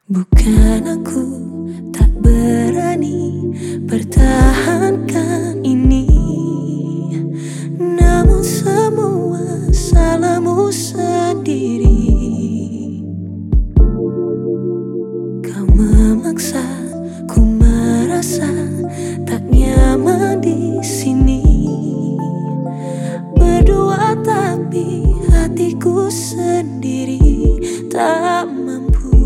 Bukan aku tak berani pertahankan ini, namun semua salahmu sendiri. Kau memaksa, ku merasa tak nyaman di sini. Berdua tapi hatiku sendiri tak mampu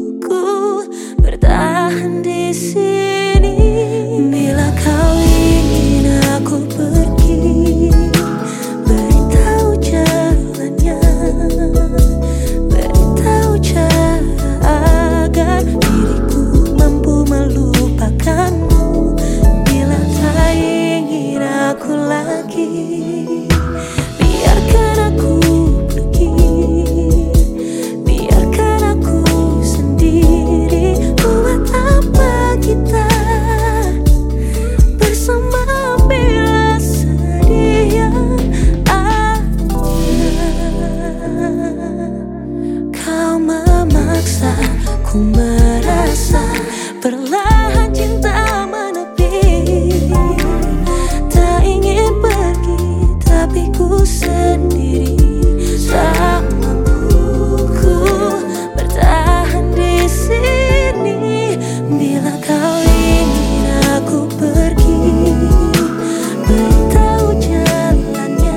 bertahan di sini. Bila kau ingin aku pergi, beritahu jalannya, beritahu cara agar diriku mampu melupakanmu. Bila tak ingin aku lagi, biarkan aku pergi, biarkan aku sendiri. Buat apa kita bersama bila sedih yang ada? Kau memaksa, ku merasa perlahan cinta menepi. Tak ingin pergi tapi ku sendiri tak mampu ku bertahan di sini. Bila kau ingin aku pergi, beritahu jalannya,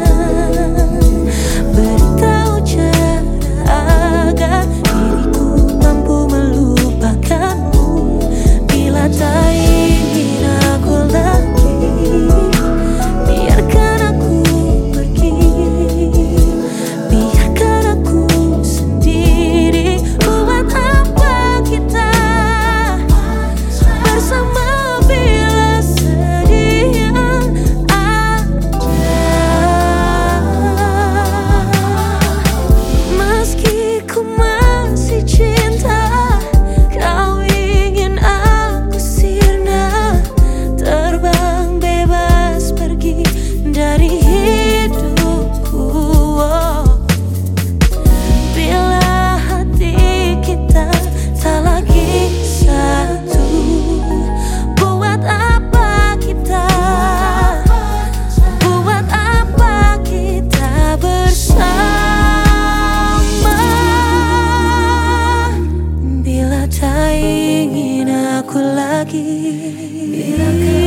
beritahu cara agar diriku mampu melupakanmu. Bila tak ingin aku lagi, biarkan aku pergi, biarkan aku sendiri. Buat apa kita bersama bila sedih yang ada? Meski ku masih cinta, kau ingin aku sirna, terbang bebas pergi dari hidupku. Bila hati kita tak lagi satu, buat apa kita, buat apa kita bersama? Bila tak ingin aku lagi,